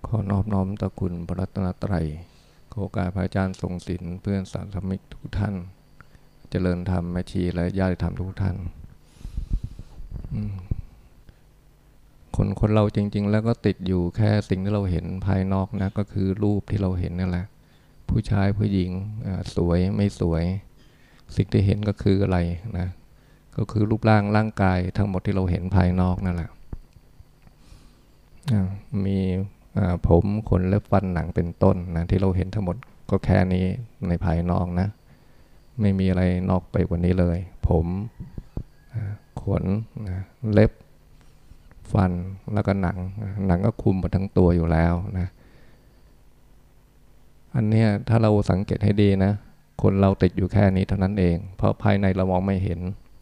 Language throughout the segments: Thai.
ขอนอบน้อมต่อคุณพระรัตนตรัยขอโอกาสพระอาจารย์ทรงศิลป์เพื่อนสาธมิกทุกท่านเจริญธรรมแม่ชีและญาติธรรมทุกท่านคนเราจริงๆแล้วก็ติดอยู่แค่สิ่งที่เราเห็นภายนอกนะก็คือรูปที่เราเห็นนั่นแหละผู้ชายผู้หญิงสวยไม่สวยสิ่งที่เห็นก็คืออะไรนะก็คือรูปร่างกายทั้งหมดที่เราเห็นภายนอกนั่นแหละมีผมขนเล็บฟันหนังเป็นต้นนะที่เราเห็นทั้งหมดก็แค่นี้ในภายนอกนะไม่มีอะไรนอกไปกว่านี้เลยผมขนเล็บฟันแล้วก็หนังก็คุมหมดทั้งตัวอยู่แล้วนะอันเนี้ยถ้าเราสังเกตให้ดีนะคนเราติดอยู่แค่นี้เท่านั้นเองเพราะภายในเรามองไม่เห็น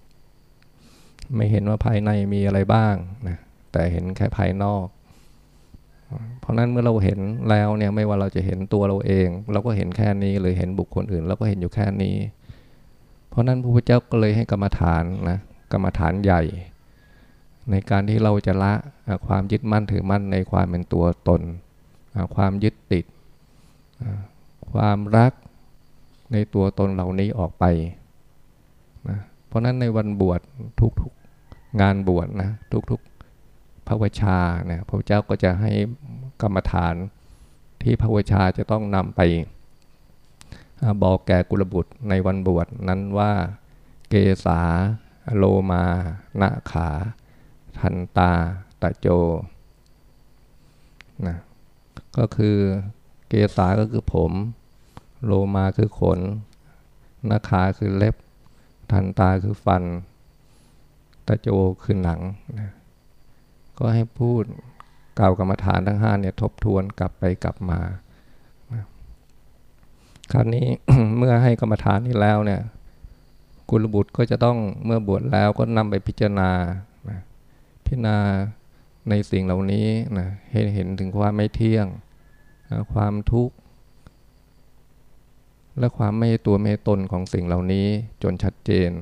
ว่าภายในมีอะไรบ้างนะแต่เห็นแค่ภายนอกเพราะนั้นเมื่อเราเห็นแล้วเนี่ยไม่ว่าเราจะเห็นตัวเราเองเราก็เห็นแค่นี้หรือเห็นบุคคลอื่นเราก็เห็นอยู่แค่นี้เพราะนั้นพระพุทธเจ้าก็เลยให้กรรมฐานนะกรรมฐานใหญ่ในการที่เราจะละความยึดมั่นถือมั่นในความเป็นตัวตนความยึดติดความรักในตัวตนเหล่านี้ออกไปนะเพราะนั้นในวันบวชทุกๆงานบวชนะทุกๆภวชาเนี่ยพระเจ้าก็จะให้กรรมฐานที่ภวชาจะต้องนำไปบอกแก่กุลบุตรในวันบวชนั้นว่าเกสาโลมานะขาทันตาตะโจนะก็คือเกสาก็คือผมโลมาคือขนนาขาคือเล็บทันตาคือฟันตะโจคือหนังนะก็ให้พูดกล่าวกรรมฐานทั้ง5เนี่ยทบทวนกลับไปกลับมานะคราวนี้ เมื่อให้กรรมฐานนี้แล้วเนี่ยกุลบุตรก็จะต้องเมื่อบวชแล้วก็นำไปพิจารณานะพิจารณาในสิ่งเหล่านี้นะให้เห็นถึงความไม่เที่ยงนะความทุกข์และความไม่ตัวไม่ตนของสิ่งเหล่านี้จนชัดเจน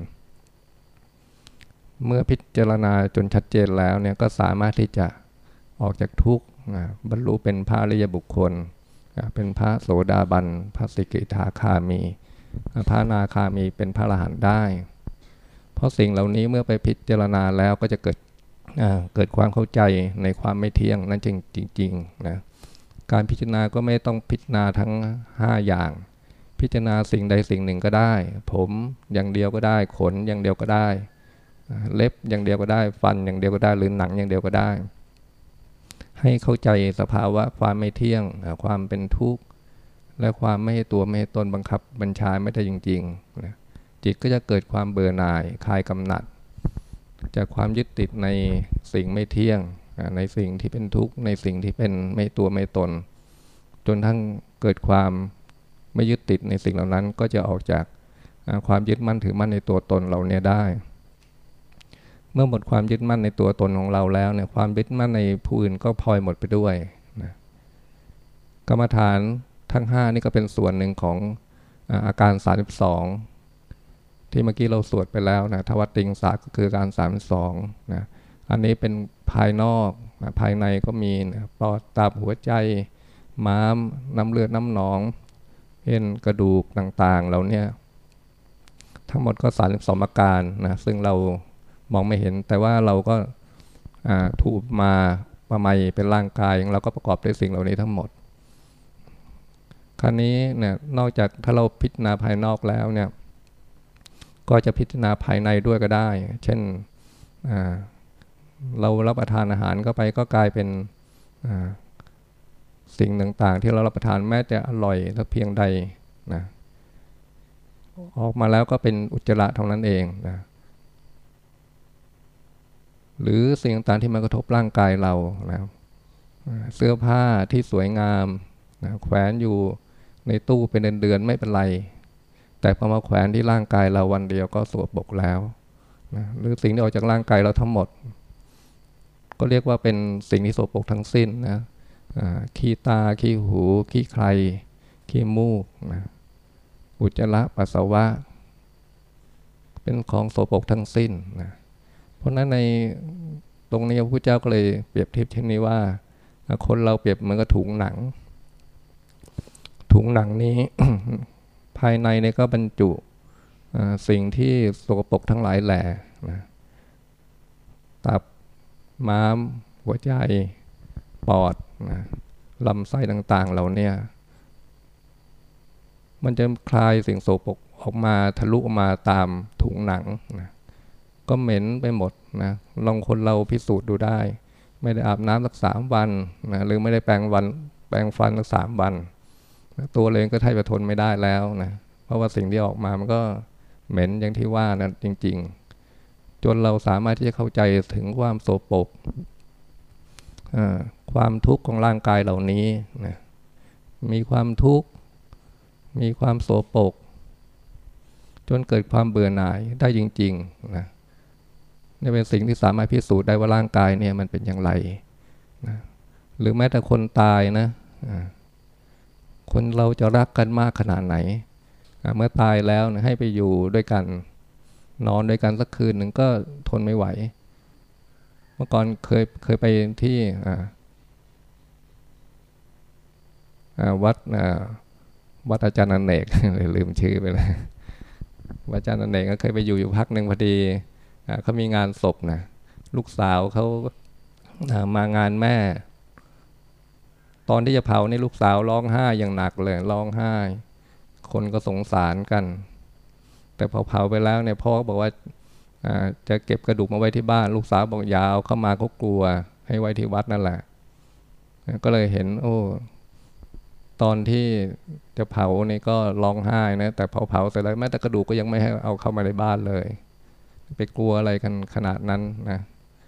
เมื่อพิจารณาจนชัดเจนแล้วเนี่ยก็สามารถที่จะออกจากทุกข์บรรลุเป็นพระอริยบุคคลเป็นพระโสดาบันพระสกิทาคามีพระอนาคามีเป็นพระอรหันต์ได้เพราะสิ่งเหล่านี้เมื่อไปพิจารณาแล้วก็จะเกิดความเข้าใจในความไม่เที่ยงนั่นจริงๆนะการพิจารณาก็ไม่ต้องพิจารณาทั้ง5อย่างพิจารณาสิ่งใดสิ่งหนึ่งก็ได้ผมอย่างเดียวก็ได้ขนอย่างเดียวก็ได้เล็บอย่างเดียวก็ได้ฟันอย่างเดียวก็ได้หรือหนังอย่างเดียวก็ได้ให้เข้าใจสภาวะความไม่เที่ยงความเป็นทุกข์และความไม่ตัวไม่ตนบังคับบัญชาไม่ได้จริงๆนะจิตก็จะเกิดความเบื่อหน่ายคลายกำหนัดจากความยึดติดในสิ่งไม่เที่ยงในสิ่งที่เป็นทุกข์ในสิ่งที่เป็นไม่ตัวไม่ตนจนทั้งเกิดความไม่ยึดติดในสิ่งเหล่านั้นก็จะออกจากความยึดมั่นถือมั่นในตัวตนเราเนี่ยได้เมื่อหมดความยึดมั่นในตัวตนของเราแล้วเนี่ยความยึดมั่นในผู้อื่นก็พลอยหมดไปด้วยนะกรรมฐานทั้ง5นี่ก็เป็นส่วนหนึ่งของอาการ32ที่เมื่อกี้เราสวดไปแล้วนะทวัตติงสาก็คืออาการ32นะอันนี้เป็นภายนอกนะภายในก็มีนะปอดตับหัวใจม้ามน้ำเลือดน้ำหนองเอ็นกระดูกต่างๆเราเนี่ยทั้งหมดก็32อาการนะซึ่งเรามองไม่เห็นแต่ว่าเราก็ถูกมาประมาเป็นร่างกายเราก็ประกอบด้วยสิ่งเหล่านี้ทั้งหมดคราวนี้เนี่ยนอกจากถ้าเราพิจารณาภายนอกแล้วเนี่ยก็จะพิจารณาภายในด้วยก็ได้เช่นเรารับประทานอาหารเข้าไปก็กลายเป็นสิ่งต่างๆที่เรารับประทานแม้จะอร่อยสักเพียงใดนะออกมาแล้วก็เป็นอุจจาระเท่านั้นเองนะหรือสิ่งต่างๆที่มากระทบร่างกายเรานะเสื้อผ้าที่สวยงามนะแขวนอยู่ในตู้เป็นเดือนๆไม่เป็นไรแต่พอมาแขวนที่ร่างกายเราวันเดียวก็สกปรกแล้วนะหรือสิ่งที่ออกจากร่างกายเราทั้งหมดก็เรียกว่าเป็นสิ่งที่สกปรกทั้งสิ้นนะขี้ตาขี้หูขี้ใครขี้มูกนะอุจจาระปัสสาวะเป็นของสกปรกทั้งสิ้นนะเพราะนั้นในตรงนี้พระพุทธเจ้าก็เลยเปรียบเทียบเช่นนี้ว่าคนเราเปรียบเหมือนกับถุงหนังถุงหนังนี้ ภายในเนี่ยก็บรรจุสิ่งที่สกปรกทั้งหลายแหล่นะตับม้ามหัวใจปอดนะลำไส้ต่างๆเราเนี่ยมันจะคลายสิ่งโสโครกออกมาทะลุออกมาตามถุงหนังนะก็เหม็นไปหมดนะลองคนเราพิสูจน์ดูได้ไม่ได้อาบน้ำสัก3 วันนะหรือไม่ได้แปรงฟันสัก3 วันนะตัวเองก็แทบจะทนไม่ได้แล้วนะเพราะว่าสิ่งที่ออกมามันก็เหม็นอย่างที่ว่านะจริงๆจนเราสามารถที่จะเข้าใจถึงความโสโครกความทุกข์ของร่างกายเหล่านี้นะมีความทุกข์มีความโสโครกจนเกิดความเบื่อหน่ายได้จริงๆนะนี่เป็นสิ่งที่สามารถพิสูจน์ได้ว่าร่างกายเนี่ยมันเป็นอย่างไรนะหรือแม้แต่คนตายนะคนเราจะรักกันมากขนาดไหนเมื่อตายแล้วนะให้ไปอยู่ด้วยกันนอนด้วยกันสักคืนหนึ่งก็ทนไม่ไหวเมื่อก่อนเคยไปที่วัดอาจารย์อเนก เลยลืมชื่อไปเลยวัดอาจารย์อเนกก็เคยไปอยู่พักหนึ่งพอดีเขามีงานศพนะลูกสาวเขามางานแม่ตอนที่จะเผานี่ลูกสาวร้องไห้อย่างหนักเลยร้องไห้คนก็สงสารกันแต่พอเผาไปแล้วเนี่ยพ่อก็บอกว่าจะเก็บกระดูกมาไว้ที่บ้านลูกสาวบอกยาวเข้ามาเขากลัวให้ไว้ที่วัดนั่นแหละก็เลยเห็นตอนที่จะเผานี่ก็ร้องไห้นะแต่พอเผาเสร็จแล้วแม้แต่กระดูกก็ยังไม่ให้เอาเข้ามาในบ้านเลยไปกลัวอะไรกันขนาดนั้นนะ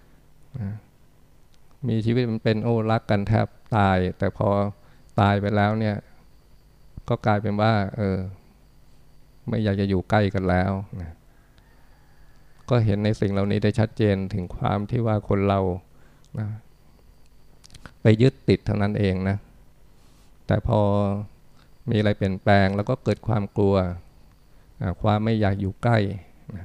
มีชีวิตมันเป็นรักกันแทบตายแต่พอตายไปแล้วเนี่ยก็กลายเป็นว่าไม่อยากจะอยู่ใกล้กันแล้วนะก็เห็นในสิ่งเหล่านี้ได้ชัดเจนถึงความที่ว่าคนเรานะไปยึดติดเท่านั้นเองนะแต่พอมีอะไรเปลี่ยนแปลงแล้วก็เกิดความกลัวความไม่อยากอยู่ใกล้นะ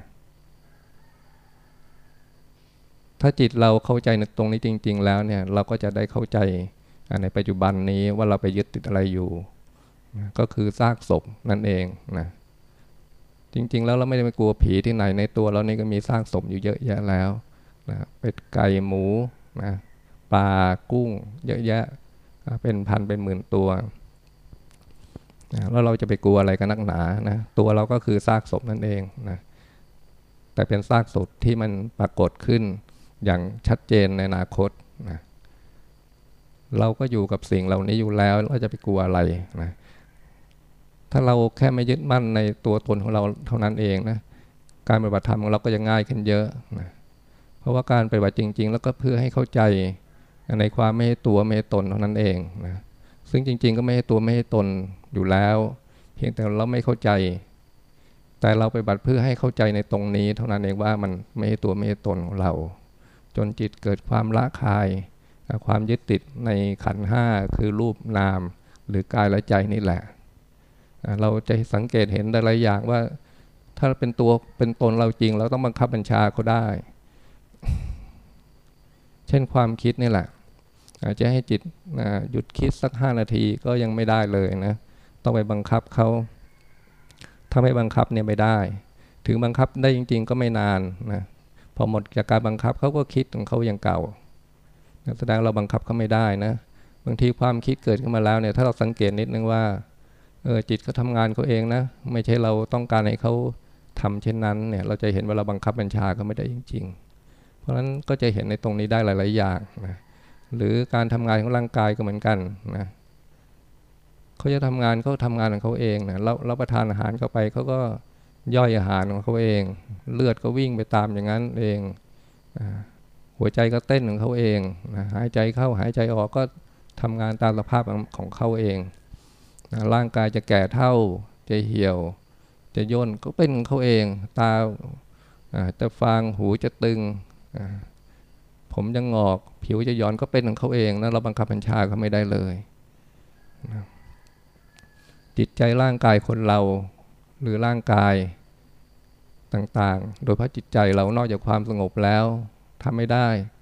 ถ้าจิตเราเข้าใจในตรงนี้จริงๆแล้วเนี่ยเราก็จะได้เข้าใจในปัจจุบันนี้ว่าเราไปยึดติดอะไรอยู่นะก็คือซากศพนั่นเองนะจริงๆแล้วเราไม่ได้ไปกลัวผีที่ไหนในตัวเรานี่ก็มีซากศพอยู่เยอะแยะแล้วนะเป็ดไก่หมูนะปลากุ้งเยอะแยะเป็นพันเป็นหมื่นตัวนะแล้วเราจะไปกลัวอะไรกันนักหนานะตัวเราก็คือซากศพนั่นเองนะแต่เป็นซากศพที่มันปรากฏขึ้นอย่างชัดเจนในอนาคตนะเราก็อยู่กับสิ่งเหล่านี้อยู่แล้วเราจะไปกลัวอะไรนะถ้าเราแค่ไม่ยึดมั่นในตัวตนของเราเท่านั้นเองนะการปฏิบัติธรรมของเราก็จะง่ายขึ้นเยอะนะเพราะว่าการปฏิบัติจริงๆแล้วก็เพื่อให้เข้าใจในความไม่ให้ตัวไม่ให้ตนเท่านั้นเองนะซึ่งจริงๆก็ไม่ให้ตัวไม่ให้ตนอยู่แล้วเพียงแต่เราไม่เข้าใจแต่เราปฏิบัติเพื่อให้เข้าใจในตรงนี้เท่านั้นเองว่ามันไม่ให้ตัวไม่ให้ตนของเราจนจิตเกิดความละคายความยึดติดในขันธ์ห้าคือรูปนามหรือกายและใจนี่แหละเราจะสังเกตเห็นหลายอย่างว่าถ้าเป็นตัวเป็นตนเราจริงเราต้องบังคับบัญชาเขาได้เช่นความคิดนี่แหละจะให้จิตหยุดคิดสัก5 นาทีก็ยังไม่ได้เลยนะต้องไปบังคับเขาถ้าไม่บังคับเนี่ยไม่ได้ถึงบังคับได้จริงๆก็ไม่นานนะพอหมดจากการบังคับเขาก็คิดของเขาอย่างเก่าแสดงเราบังคับเขาไม่ได้นะบางทีความคิดเกิดขึ้นมาแล้วเนี่ยถ้าเราสังเกตนิดนึงว่าจิตเขาทำงานเขาเองนะไม่ใช่เราต้องการให้เขาทำเช่นนั้นเนี่ยเราจะเห็นว่าเราบังคับบัญชาเขาไม่ได้จริงๆเพราะฉะนั้นก็จะเห็นในตรงนี้ได้หลายๆอย่างนะหรือการทำงานของร่างกายก็เหมือนกันนะเขาจะทำงานของเขาเองนะแล้วรับประทานอาหารเข้าไปเขาก็ย่อยอาหารของเขาเองเลือดก็วิ่งไปตามอย่างนั้นเองหัวใจก็เต้นของเขาเองนะหายใจเข้าหายใจออกก็ทำงานตามสภาพของเขาเองนะร่างกายจะแก่เท่าจะเหี่ยวจะย่นก็เป็นของเขาเองตาจะฟางหูจะตึงผมจะงอกผิวจะย้อนก็เป็นของเขาเองนะเราบังคับบัญชาเขาไม่ได้เลยนะจิตใจร่างกายคนเราหรือร่างกายต่างๆโดยเพราะจิตใจเรานอกจากความสงบแล้วทำไม่ได้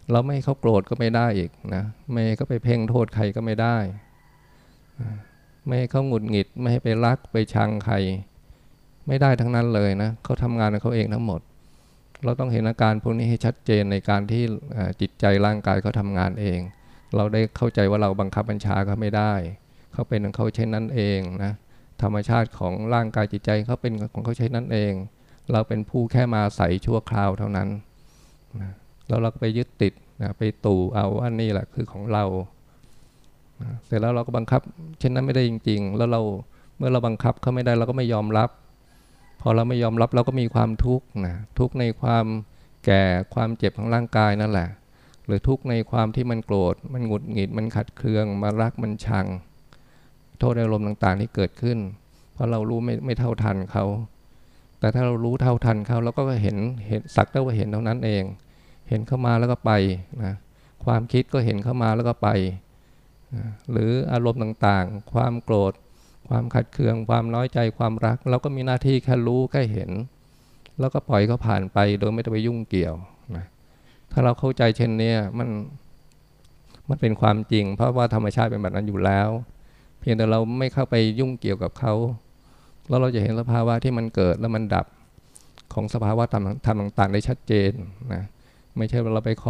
เราไม่ให้เขาโกรธก็ไม่ได้อีกนะไม่ให้เขาไปเพ่งโทษใครก็ไม่ได้ไม่ให้เขาหงุดหงิดไม่ให้ไปรักไปชังใครไม่ได้ทั้งนั้นเลยนะเขาทำงานของเขาเองทั้งหมดเราต้องเห็นอาการพวกนี้ให้ชัดเจนในการที่จิตใจร่างกายเขาทำงานเองเราได้เข้าใจว่าเราบังคับบัญชาเขาไม่ได้เขาเป็นของเขาเช่นนั้นเองนะธรรมชาติของร่างกายจิตใจเขาเป็นของเขาเช่นนั้นเองเราเป็นผู้แค่มาอาศัยชั่วคราวเท่านั้นนะแล้วเราก็ไปยึดติดนะไปตู่เอาว่านี่แหละคือของเรานะเสร็จแล้วเราก็บังคับเช่นนั้นไม่ได้จริงๆแล้วเราเมื่อเราบังคับเขาไม่ได้เราก็ไม่ยอมรับพอเราไม่ยอมรับเราก็มีความทุกข์นะทุกข์ในความแก่ความเจ็บของร่างกายนั่นแหละหรือทุกข์ในความที่มันโกรธมันหงุดหงิดมันขัดเคืองมารักมันชังโทษอารมณ์ต่างๆที่เกิดขึ้นเพราะเรารู้ไม่เท่าทันเขาแต่ถ้าเรารู้เท่าทันเขาเราก็เห็นสักแต่ว่าเห็นเท่านั้นเองเห็นเข้ามาแล้วก็ไปนะความคิดก็เห็นเข้ามาแล้วก็ไปนะหรืออารมณ์ต่างๆความโกรธความขัดเคืองความน้อยใจความรักเราก็มีหน้าที่แค่รู้แค่เห็นแล้วก็ปล่อยเขาผ่านไปโดยไม่ต้องไปยุ่งเกี่ยวนะถ้าเราเข้าใจเช่นนี้มันเป็นความจริงเพราะว่าธรรมชาติเป็นแบบนั้นอยู่แล้วเพียงแต่เราไม่เข้าไปยุ่งเกี่ยวกับเขาแล้วเราจะเห็นสภาวะที่มันเกิดแล้วมันดับของสภาวะธรรมต่างๆได้ชัดเจนนะไม่ใช่ว่าเราไปค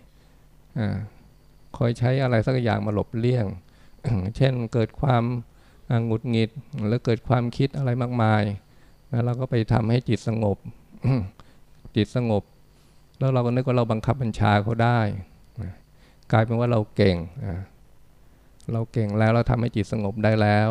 อยใช้อะไรสักอย่างมาหลบเลี่ยง เช่นเกิดความหงุดหงิดหรือเกิดความคิดอะไรมากมายแล้วเราก็ไปทำให้จิตสงบ จิตสงบแล้วเราก็นึกว่าเราบังคับบัญชาเขาได้กลายเป็นว่าเราเก่งแล้วเราทำให้จิตสงบได้แล้ว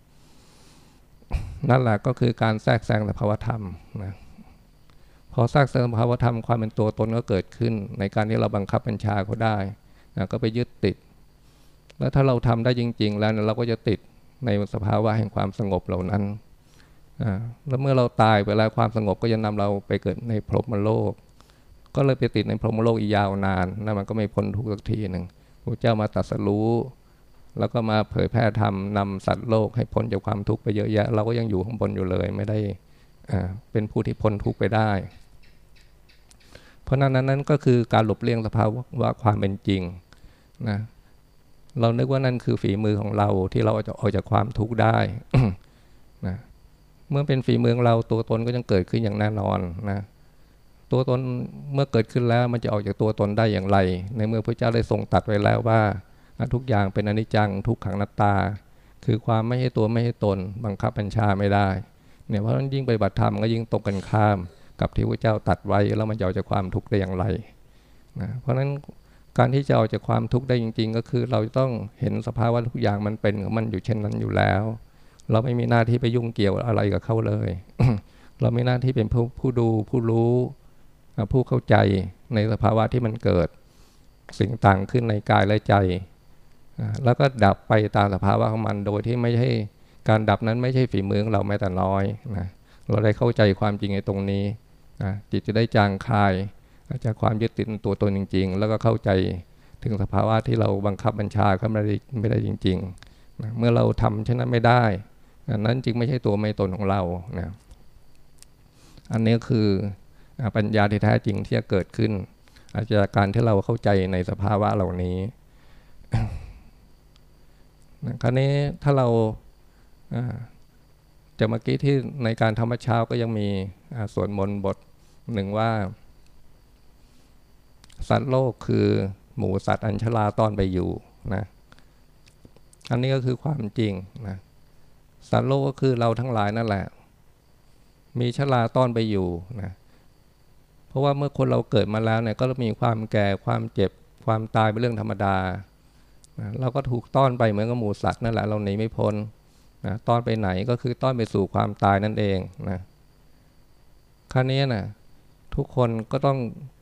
นั่นแหละก็คือการแทรกแซงสภาวธรรมนะพอแทรกแซงสภาวธรรมความเป็นตัวตนก็เกิดขึ้นในการที่เราบังคับบัญชาเขาได้นะก็ไปยึดติดแล้วถ้าเราทำได้จริงๆแล้วเราก็จะติดในสภาวะแห่งความสงบเหล่านั้นแล้วเมื่อเราตายไปแล้วความสงบก็จะนำเราไปเกิดในพรหมโลกก็เลยไปติดในพรหมโลกอีกยาวนานนะมันก็ไม่พ้นทุกข์สักทีหนึ่งพระเจ้ามาตรัสรู้แล้วก็มาเผยแพร่ธรรมนำสัตว์โลกให้พ้นจากความทุกข์ไปเยอะแยะเราก็ยังอยู่ข้างบนอยู่เลยไม่ได้เป็นผู้ที่พ้นทุกข์ไปได้เพราะนั้นก็คือการหลบเลี่ยงสภาวะความเป็นจริงนะเรานึกว่านั่นคือฝีมือของเราที่เราจะออกจากความทุกข์ได้ นะเมื่อเป็นฝีมือของเราตัวตนก็ยังเกิดขึ้นอย่างแน่นอนนะตัวตนเมื่อเกิดขึ้นแล้วมันจะออกจากตัวตนได้อย่างไรในเมื่อพระเจ้าได้ทรงตรัสไว้แล้วว่าทุกอย่างเป็นอนิจจังทุกขังอนัตตาคือความไม่ให้ตัวไม่ให้ตนบังคับบัญชาไม่ได้เนี่ยเพราะฉะนั้นยิ่งปฏิบัติธรรมก็ยิ่งตรงกันข้ามกับที่พระเจ้าตรัสไว้แล้วมันจะออกจากความทุกข์ได้อย่างไรนะเพราะฉะนั้นการที่จะออกจากความทุกข์ได้จริงๆก็คือเราต้องเห็นสภาวะทุกอย่างมันเป็นของมันอยู่เช่นนั้นอยู่แล้วเราไม่มีหน้าที่ไปยุ่งเกี่ยวอะไรกับเขาเลย เรามีหน้าที่เป็นผู้ดูผู้รู้ผู้เข้าใจในสภาวะที่มันเกิดสิ่งต่างขึ้นในกายและใจแล้วก็ดับไปตามสภาวะของมันโดยที่ไม่ใช่การดับนั้นไม่ใช่ฝีมือของเราแม้แต่น้อยนะเราได้เข้าใจความจริงในตรงนี้จิตจะได้จางคายจากความยึดติดตัวตนจริงๆแล้วก็เข้าใจถึงสภาวะที่เราบังคับบัญชาเขาไม่ได้จริงๆนะเมื่อเราทำเช่นนั้นไม่ได้นั้นจริงไม่ใช่ตัวไม่ตนของเรานะอันนี้คือปัญญาที่แท้จริงที่จะเกิดขึ้นจากการที่เราเข้าใจในสภาวะเหล่านี้ คราวนี้ถ้าเราจากเมื่อกี้ที่ในการทำวัดเช้าก็ยังมีสวดมนต์บทหนึ่งว่าสัตว์โลกคือหมูสัตว์อัญชลาต้อนไปอยู่นะอันนี้ก็คือความจริงนะสัตว์โลกก็คือเราทั้งหลายนั่นแหละมีชราต้อนไปอยู่นะเพราะว่าเมื่อคนเราเกิดมาแล้วเนี่ยก็มีความแก่ความเจ็บความตายเป็นเรื่องธรรมดานะเราก็ถูกต้อนไปเหมือนกับหมูสัตว์นั่นแหละเราหนีไม่พ้นนะต้อนไปไหนก็คือต้อนไปสู่ความตายนั่นเองนะคราวนี้นะทุกคนก็ต้อง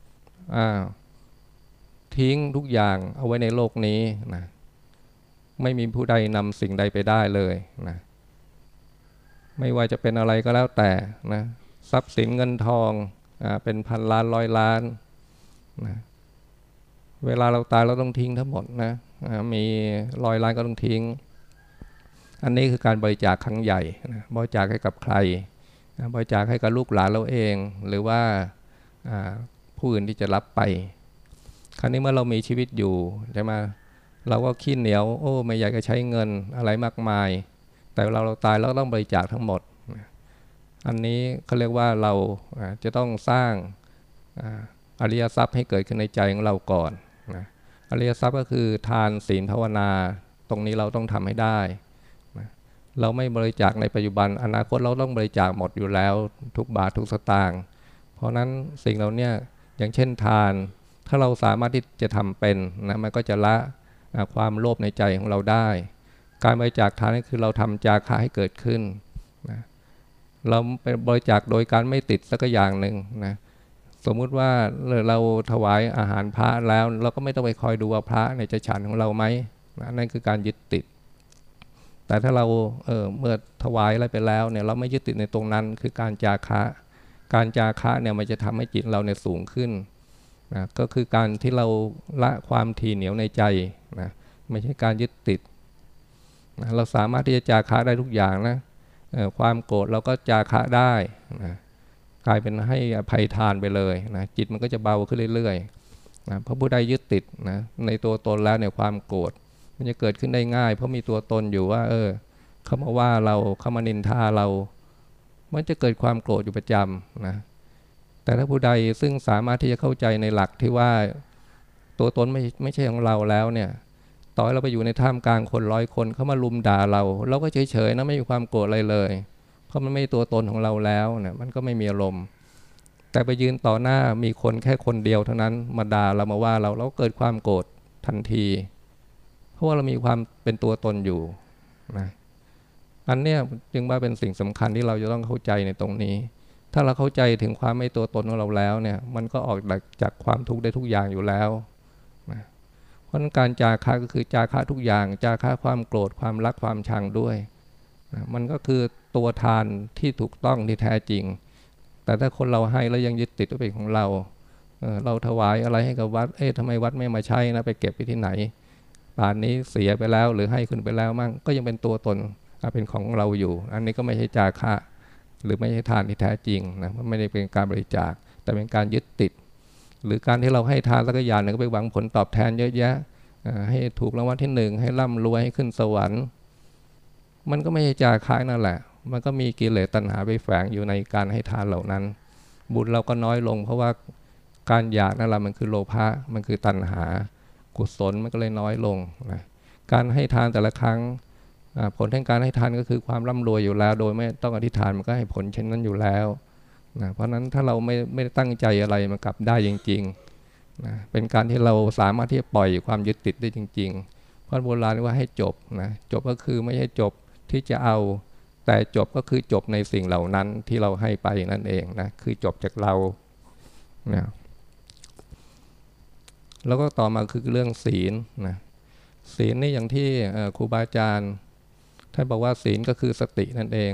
ทิ้งทุกอย่างเอาไว้ในโลกนี้นะไม่มีผู้ใดนำสิ่งใดไปได้เลยนะไม่ว่าจะเป็นอะไรก็แล้วแต่นะทรัพย์สินเงินทองเป็นพันล้านร้อยล้านนะเวลาเราตายเราต้องทิ้งทั้งหมดนะมี100 ล้านก็ต้องทิ้งอันนี้คือการบริจาคครั้งใหญ่นะบริจาคให้กับใครนะบริจาคให้กับลูกหลานเราเองหรือว่าผู้อื่นที่จะรับไปคราวนี้เมื่อเรามีชีวิตอยู่ใช่ไหมเราก็ขี้เหนียวโอ้ไม่อยากจะใช้เงินอะไรมากมายแต่เราตายแล้วต้องบริจาคทั้งหมดอันนี้เขาเรียกว่าเราจะต้องสร้างอริยทรัพย์ให้เกิดขึ้นในใจของเราก่อนนะอริยทรัพย์ก็คือทานศีลภาวนาตรงนี้เราต้องทำให้ได้นะเราไม่บริจาคในปัจจุบันอนาคตเราต้องบริจาคหมดอยู่แล้วทุกบาททุกสตางค์เพราะนั้นสิ่งเราเนี่ยอย่างเช่นทานถ้าเราสามารถที่จะทำเป็นนะมันก็จะละความโลภในใจของเราได้การบริจาคทานนี่คือเราทำจาคะให้เกิดขึ้นนะเราเป็นบริจาคโดยการไม่ติดสักอย่างหนึ่งนะสมมุติว่าเราถวายอาหารพระแล้วเราก็ไม่ต้องไปคอยดูว่าพระเนี่ยจะฉันของเราไหมนะนั่นคือการยึดติดแต่ถ้าเราเมื่อถวายอะไรไปแล้วเนี่ยเราไม่ยึดติดในตรงนั้นคือการจาคะการจาคะเนี่ยมันจะทำให้จิตเราเนี่ยสูงขึ้นนะก็คือการที่เราละความถี่เหนียวในใจนะไม่ใช่การยึดติดนะเราสามารถที่จะจาคะได้ทุกอย่างนะความโกรธเราก็จาคะได้นะกลายเป็นให้อภัยทานไปเลยนะจิตมันก็จะเบาขึ้นเรื่อยๆนะเพราะผู้ใดยึดติดนะในตัวตนแล้วเนี่ยความโกรธมันจะเกิดขึ้นได้ง่ายเพราะมีตัวตนอยู่ว่าเขามาว่าเราเขามานินทาเรามันจะเกิดความโกรธอยู่ประจำนะแต่ถ้าผู้ใดซึ่งสามารถที่จะเข้าใจในหลักที่ว่าตัวตนไม่ใช่ของเราแล้วเนี่ยต่อให้เราไปอยู่ในท่ามกลางคน100 คนเขามาลุมด่าเราก็เฉยๆนะไม่มีความโกรธอะไรเลยเพราะมันไม่ตัวตนของเราแล้วเนี่ยมันก็ไม่มีอารมณ์แต่ไปยืนต่อหน้ามีคนแค่คนเดียวเท่านั้นมาด่าเรามาว่าเราเกิดความโกรธทันทีเพราะว่าเรามีความเป็นตัวตนอยู่นะอันเนี้ยจึงว่าเป็นสิ่งสำคัญที่เราจะต้องเข้าใจในตรงนี้ถ้าเราเข้าใจถึงความไม่ตัวตนของเราแล้วเนี่ยมันก็ออกจากความทุกข์ได้ทุกอย่างอยู่แล้วนะเพราะการจาคะก็คือจาคะทุกอย่างจาคะความโกรธความรักความชังด้วยนะมันก็คือตัวทานที่ถูกต้องที่แท้จริงแต่ถ้าคนเราให้แล้วยังยึดติดว่าเป็นของเราเราถวายอะไรให้กับวัดทำไมวัดไม่มาใช้นะไปเก็บไปที่ไหนป่านนี้เสียไปแล้วหรือให้คุณไปแล้วมั่งก็ยังเป็นตัวตนเป็นของเราอยู่อันนี้ก็ไม่ใช่จาคะหรือไม่ใช่ทานที่แท้จริงนะไม่ได้เป็นการบริจาคแต่เป็นการยึดติดหรือการที่เราให้ทานสักอย่างหนึ่งก็ไปหวังผลตอบแทนเยอะแยะให้ถูกรางวัลที่1ให้ร่ำรวยให้ขึ้นสวรรค์มันก็ไม่ใช่จาคะนั่นแหละมันก็มีกิเลสตัณหาไปแฝงอยู่ในการให้ทานเหล่านั้นบุญเราก็น้อยลงเพราะว่าการอยากนั่นแหละมันคือโลภะมันคือตัณหากุศลมันก็เลยน้อยลงนะการให้ทานแต่ละครั้งผลแห่งการให้ทานก็คือความร่ำรวยอยู่แล้วโดยไม่ต้องอธิษฐานมันก็ให้ผลเช่นนั้นอยู่แล้วนะเพราะนั้นถ้าเราไม่ได้ตั้งใจอะไรมันกลับได้จริงๆนะเป็นการที่เราสามารถที่จะปล่อยความยึดติดได้จริงๆเพราะโบราณเรียกว่าให้จบนะจบก็คือไม่ใช่จบที่จะเอาแต่จบก็คือจบในสิ่งเหล่านั้นที่เราให้ไปนั่นเองนะคือจบจากเรานะแล้วก็ต่อมาคือเรื่องศีลนะศีลนี่อย่างที่ครูบาอาจารย์ท่านบอกว่าศีลก็คือสตินั่นเอง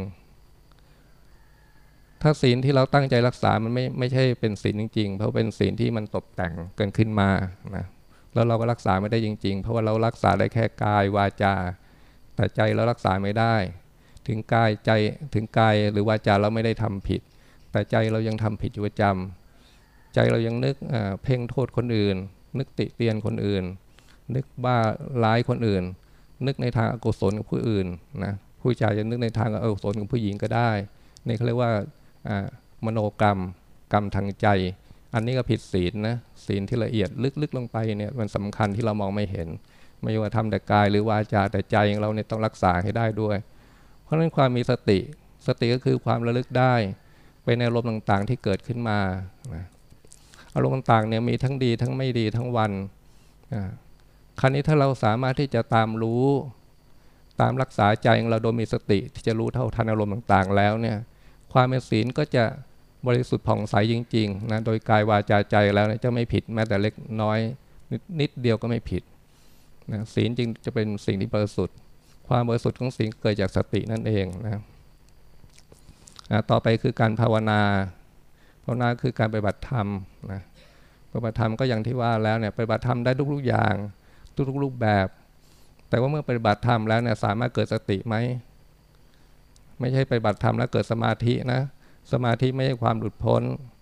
ถ้าศีลที่เราตั้งใจรักษามันไม่ใช่เป็นศีลจริงๆเพราะเป็นศีลที่มันตกแต่งเกินขึ้นมานะแล้วเราก็รักษาไม่ได้จริงๆเพราะว่าเรารักษาได้แค่กายวาจาแต่ใจเรารักษาไม่ได้ถึงกายใจถึงกายหรือวาจาเราไม่ได้ทำผิดแต่ใจเรายังทำผิดอยู่ประจำใจเรายังนึกเพ่งโทษคนอื่นนึกติเตียนคนอื่นนึกบ้าร้ายคนอื่นนึกในทางอกุศลกับผู้อื่นนะผู้ชายจะนึกในทางอกุศลกับผู้หญิงก็ได้นี่เขาเรียกว่ามโนกรรมกรรมทางใจอันนี้ก็ผิดศีลนะศีลที่ละเอียดลึกๆลงไปเนี่ยมันสำคัญที่เรามองไม่เห็นไม่ว่าทำแต่กายหรือวาจาแต่ใจของเราเนี่ยต้องรักษาให้ได้ด้วยเพราะฉะนั้นความมีสติก็คือความระลึกได้ไปในอารมณ์ต่างๆที่เกิดขึ้นมานะอารมณ์ต่างๆเนี่ยมีทั้งดีทั้งไม่ดีทั้งวันคราวนี้ถ้าเราสามารถที่จะตามรู้ตามรักษาใจของเราโดยมีสติที่จะรู้เท่าทันอารมณ์ต่างๆแล้วเนี่ยความเป็นศีลก็จะบริสุทธิ์ผ่องใสจริงๆนะโดยกายวาจาใจแล้วเนี่ยจะไม่ผิดแม้แต่เล็กน้อยนิดเดียวก็ไม่ผิดนะศีลจริงจะเป็นสิ่งที่บริสุทธิ์ความบริสุทธิ์ของศีลเกิดจากสตินั่นเองนะต่อไปคือการภาวนาคือการปฏิบัติธรรมนะปฏิบัติธรรมก็อย่างที่ว่าแล้วเนี่ยปฏิบัติธรรมได้ทุกๆอย่างทุกรูปแบบแต่ว่าเมื่อปฏิบัติธรรมแล้วเนี่ยสามารถเกิดสติไหมไม่ใช่ปฏิบัติธรรมแล้วเกิดสมาธินะสมาธิไม่ใช่ความหลุดพ้น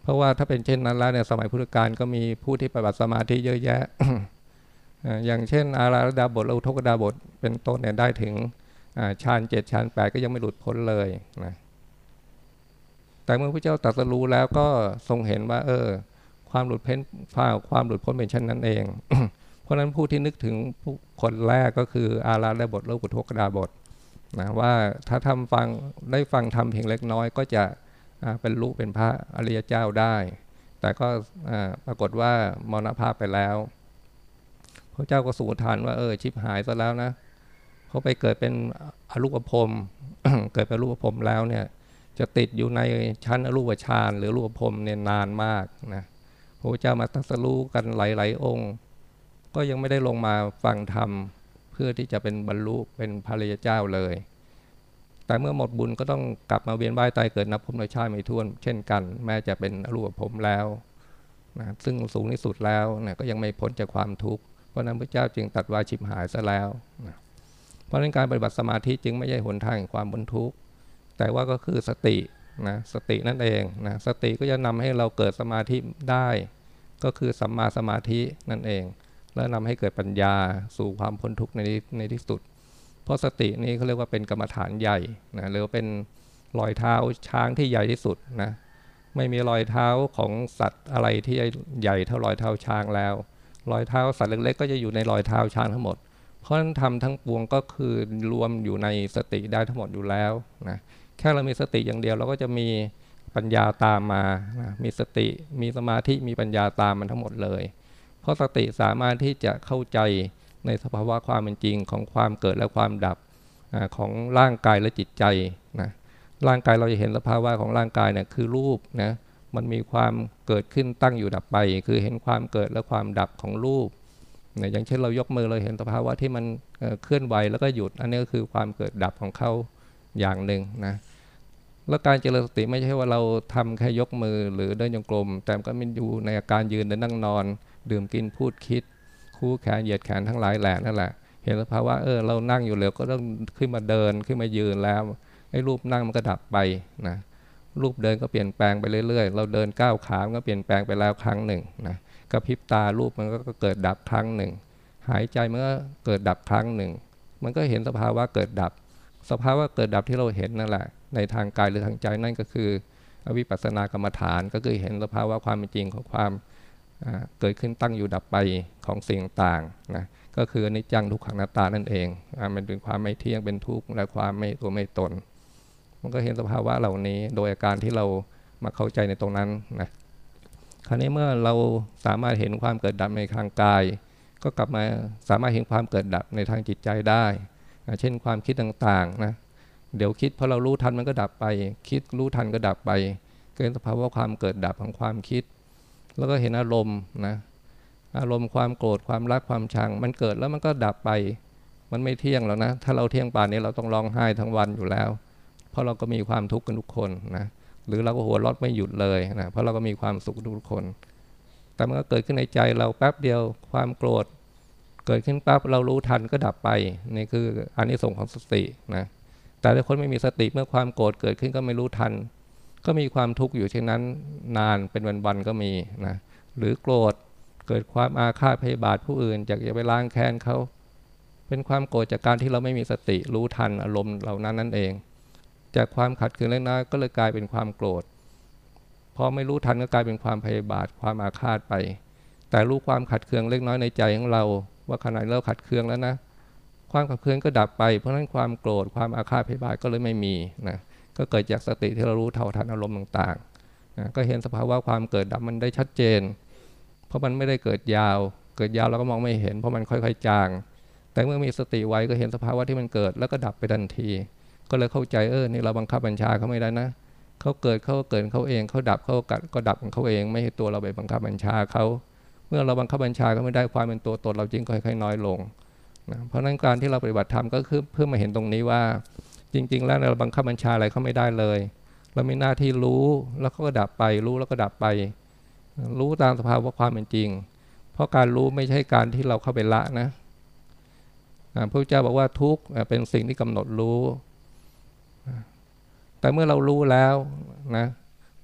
เพราะว่าถ้าเป็นเช่นนั้นแล้วเนี่ยสมัยพุทธกาลก็มีผู้ที่ปฏิบัติสมาธิเยอะแยะ อย่างเช่นอาราธดาบทและอุทกดาบทเป็นต้นเนี่ยได้ถึงฌาน7ฌาน8ก็ยังไม่หลุดพ้นเลยนะแต่เมื่อพระเจ้าตรัสรู้แล้วก็ทรงเห็นว่าความหลุดพ้นเป็นเช่นนั้นเอง เพราะฉะนั้นผู้ที่นึกถึงผู้คนแรกก็คืออาราธดาบทและอุทกดาบทนะว่าถ้าได้ฟังธรรมเพียงเล็กน้อยก็จะเป็นรู้เป็นพระอริยเจ้าได้แต่ก็ปรากฏว่ามรณภาพไปแล้วพระเจ้าก็สูทานว่าชิบหายซะแล้วนะเขาไปเกิดเป็นอรูปภพ เกิดเป็นรูปภพแล้วเนี่ยจะติดอยู่ในชั้นอรูปฌานหรือรูปภพเนี่ยนานมากนะพระเจ้ามาตรัสรู้กันหลายๆองค์ก็ยังไม่ได้ลงมาฟังธรรมเพื่อที่จะเป็นบรรลุเป็นพระอริยเจ้าเลยแต่เมื่อหมดบุญก็ต้องกลับมาเวียนว่ายตายเกิดนับภพนับชาติไม่ถ้วนเช่นกันแม้จะเป็นอรูปภพแล้วนะซึ่งสูงที่สุดแล้วนะก็ยังไม่พ้นจากความทุกข์เพราะนั้นพระเจ้าจึงตรัสว่าฉิบหายซะแล้วนะเพราะนั้นการปฏิบัติสมาธิจึงไม่ใช่หนทางแห่งความพ้นทุกข์แต่ว่าก็คือสตินะสตินั่นเองนะสติก็จะนำให้เราเกิดสมาธิได้ก็คือสัมมาสมาธินั่นเองแล้วนำให้เกิดปัญญาสู่ความพ้นทุกข์ในที่สุดเพราะสตินี้เขาเรียกว่าเป็นกรรมฐานใหญ่นะหรือเป็นรอยเท้าช้างที่ใหญ่ที่สุดนะไม่มีรอยเท้าของสัตว์อะไรที่ใหญ่เท่ารอยเท้าช้างแล้วรอยเท้าสัตว์เล็กๆก็จะอยู่ในรอยเท้าช้างทั้งหมดเพราะฉะนั้นทำทั้งปวงก็คือรวมอยู่ในสติได้ทั้งหมดอยู่แล้วนะแค่เรามีสติอย่างเดียวเราก็จะมีปัญญาตามมานะมีสติมีสมาธิมีปัญญาตามมันทั้งหมดเลยเพราะสติสามารถที่จะเข้าใจในสภาวะความเป็นจริงของความเกิดและความดับของร่างกายและจิตใจนะร่างกายเราจะเห็นสภาวะของร่างกายเนี่ยคือรูปนะมันมีความเกิดขึ้นตั้งอยู่ดับไปคือเห็นความเกิดและความดับของรูปนะอย่างเช่นเรายกมือเราเห็นสภาวะที่มันเคลื่อนไหวแล้วก็หยุดอันนี้ก็คือความเกิดดับของเขาอย่างหนึ่งนะแล้วการเจริญสติไม่ใช่ว่าเราทำแค่ยกมือหรือเดินจงกรมแต่ก็มันอยู่ในอาการยืนเดินนั่งนอนดื่มกินพูดคิดคู่แขนเหยียดแขนทั้งหลายแหล่นั่นแหละเห็นสภาวะเรานั่งอยู่แล้วก็ต้องขึ้นมาเดินขึ้นมายืนแล้วไอ้รูปนั่งมันก็ดับไปนะรูปเดินก็เปลี่ยนแปลงไปเรื่อยๆเราเดินก้าวขาก็เปลี่ยนแปลงไปแล้วครั้งหนึ่งนะกระพริบตารูปมันก็เกิดดับครั้งหนึ่งหายใจมันก็เกิดดับครั้งหนึ่งมันก็เห็นสภาวะเกิดดับสภาวะเกิดดับที่เราเห็นนั่นแหละในทางกายหรือทางใจนั่นก็คือวิปัสสนากรรมฐานก็คือเห็นสภาวะความเป็นจริงของความเกิดขึ้นตั้งอยู่ดับไปของสิ่งต่างนะก็คืออนิจจังทุกขังอนัตตานั่นเองมันเป็นความไม่เที่ยงเป็นทุกข์และความไม่ตัวไม่ตนมันก็เห็นสภาวะเหล่านี้โดยอาการที่เรามาเข้าใจในตรงนั้นนะคราวนี้เมื่อเราสามารถเห็นความเกิดดับในทางกายก็กลับมาสามารถเห็นความเกิดดับในทางจิตใจได้เช่นความคิดต่างๆนะเดี๋ยวคิดพอเรารู้ทันมันก็ดับไปคิดรู้ทันก็ดับไปเกิดสภาวะความเกิดดับของความคิดแล้วก็เห็นอารมณ์นะอารมณ์ความโกรธความรักความชังมันเกิดแล้วมันก็ดับไปมันไม่เที่ยงแล้วนะถ้าเราเที่ยงป่านนี้เราต้องร้องไห้ทั้งวันอยู่แล้วเพราะเราก็มีความทุกข์กันทุกคนนะหรือเราก็หัวเราะไม่หยุดเลยนะเพราะเราก็มีความสุขทุกคนแต่มันก็เกิดขึ้นในใจเราแป๊บเดียวความโกรธเกิดขึ้นปั๊บเรารู้ทันก็ดับไปนี่คืออานิสงส์ของสตินะแต่ถ้าคนไม่มีสติเมื่อความโกรธเกิดขึ้นก็ไม่รู้ทันก็มีความทุกข์อยู่เช่นนั้นนานเป็นวันๆก็มีนะหรือโกรธเกิดความอาฆาตพยาบาทผู้อื่นอยากจะไปล้างแค้นเขาเป็นความโกรธจากการที่เราไม่มีสติรู้ทันอารมณ์เหล่านั้นนั่นเองจากความขัดเคืองเล็กน้อยก็เลยกลายเป็นความโกรธพอไม่รู้ทันก็กลายเป็นความพยาบาทความอาฆาตไปแต่รู้ความขัดเคืองเล็กน้อยในใจของเราว่าขณะเราขัดเคืองแล้วนะความขัดเคืองก็ดับไปเพราะฉะนั้นความโกรธความอาฆาตพยาบาทก็เลยไม่มีนะก็เกิดจากสติที่เรารู้เท่าทันอารมณ์ต่างๆนะก็เห็นสภาวะความเกิดดับมันได้ชัดเจนเพราะมันไม่ได้เกิดยาวเราก็มองไม่เห็นเพราะมันค่อยๆจางแต่เมื่อมีสติไว้ก็เห็นสภาวะที่มันเกิดแล้วก็ดับไปทันทีก็เลยเข้าใจนี่เราบังคับบัญชาเขาไม่ได้นะเขาเกิดเขาเองเขาดับเขาก็ดับของเขาเองไม่ให้ตัวเราไปบังคับบัญชาเขาเมื่อเราบังคับบัญชาเขาไม่ได้ความเป็นตัวตนเราจริงค่อยๆน้อยลงนะเพราะนั้นการที่เราปฏิบัติธรรมก็คือเพื่อมาเห็นตรงนี้ว่าจริงๆแล้วเราบังคับบัญชาอะไรเขาไม่ได้เลยเรามีหน้าที่รู้แล้วก็ดับไปรู้แล้วก็ดับไปรู้ตามสภาวะความเป็นจริงเพราะการรู้ไม่ใช่การที่เราเข้าไปละนะพระพุทธเจ้าบอกว่าทุกข์เป็นสิ่งที่กำหนดรู้แต่เมื่อเรารู้แล้วนะ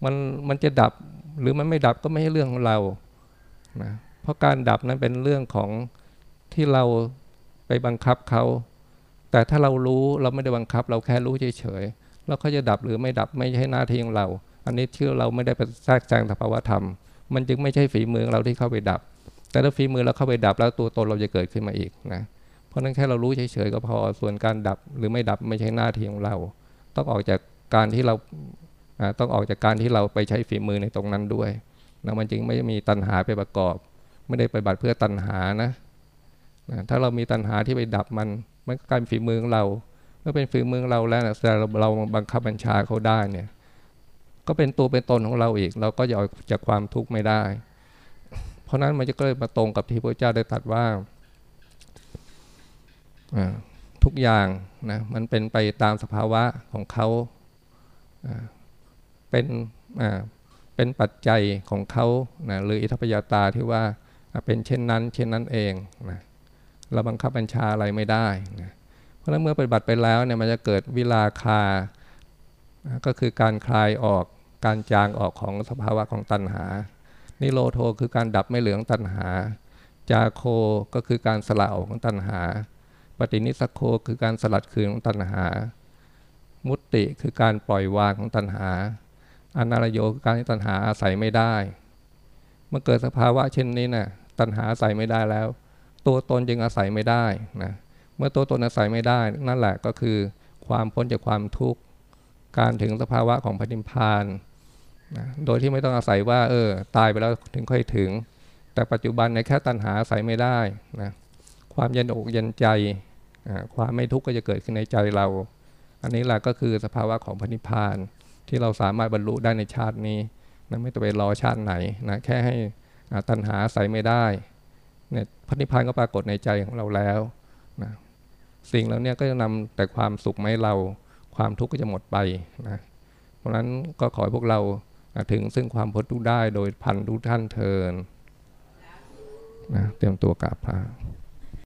มันมันจะดับหรือมันไม่ดับก็ไม่ใช่เรื่องของเรานะเพราะการดับนั้นเป็นเรื่องของที่เราไปบังคับเขาแต่ถ้าเรารู้เราไม่ได้บังคับเราแค่รู้เฉยๆแล้วเขาจะดับหรือไม่ดับไม่ใช่หน้าที่ของเราอันนี้ชื่อเราไม่ได้ไปแทรกแซงสภาวธรรมมันจึงไม่ใช่ฝีมือเราที่เข้าไปดับแต่ถ้าฝีมือเราเข้าไปดับแล้วตัวตนเราจะเกิดขึ้นมาอีกนะเพราะนั้นแค่เรารู้เฉยๆก็พอส่วนการดับหรือไม่ดับไม่ใช่หน้าที่ของเราต้องออกจากการที่เราต้องออกจากการที่เราไปใช้ฝีมือในตรงนั้นด้วยนะมันจึงไม่มีตัณหาไปประกอบไม่ได้ไปบัติเพื่อตัณหานะถ้าเรามีตัณหาที่ไปดับมันก็กลายเป็นฝีมือของเราเมื่อเป็นฝีมือเราแล้วนะแต่เราบังคับบัญชาเขาได้เนี่ยก็เป็นตัวเป็นตนของเราอีกเราก็จะออกจากความทุกข์ไม่ได้เพราะนั้นมันจะก็เลยมาตรงกับที่พระเจ้าได้ตรัสว่าทุกอย่างนะมันเป็นไปตามสภาวะของเขาเป็นปัจจัยของเขานะหรืออิทธิปยาตาที่ว่าเป็นเช่นนั้นเองนะเราบังคับบัญชาอะไรไม่ได้นะเพราะฉะนั้นเมื่อปฏิบัติไปแล้วเนี่ยมันจะเกิดวิราคาก็คือการคลายออกการจางออกของสภาวะของตัณหานิโรโธคือการดับไม่เหลืองตัณหาจาโคก็คือการสละออกของตัณหาปฏินิสสโคคือการสลัดคืนของตัณหามุตติคือการปล่อยวางของตัณหาอนัลโยคือการที่ตัณหาอาศัยไม่ได้เมื่อเกิดสภาวะเช่นนี้นะตัณหาอาศัยไม่ได้แล้วตัวตนจึงอาศัยไม่ได้นะเมื่อตัวตนอาศัยไม่ได้นั่นแหละก็คือความพ้นจากความทุกข์การถึงสภาวะของพระนิพพานนะโดยที่ไม่ต้องอาศัยว่าตายไปแล้วถึงค่อยถึงแต่ปัจจุบันในแค่ตัณหาอาศัยไม่ได้นะความเย็นอกเย็นใจความไม่ทุกข์ก็จะเกิดขึ้นในใจเราอันนี้แหละก็คือสภาวะของพระนิพพานที่เราสามารถบรรลุได้ในชาตินี้นะไม่ต้องไปรอชาติไหนนะแค่ให้ตัณหาอาศัยไม่ได้เนี่ยพระนิพพานก็ปรากฏในใจของเราแล้วนะสิ่งเหล่านี้ก็จะนำแต่ความสุขมาให้เราความทุกข์ก็จะหมดไปนะเพราะฉะนั้นก็ขอให้พวกเราถึงซึ่งความพ้นทุกข์ได้โดยพันทุกท่านเทินนะเตรียมตัวกราบพระ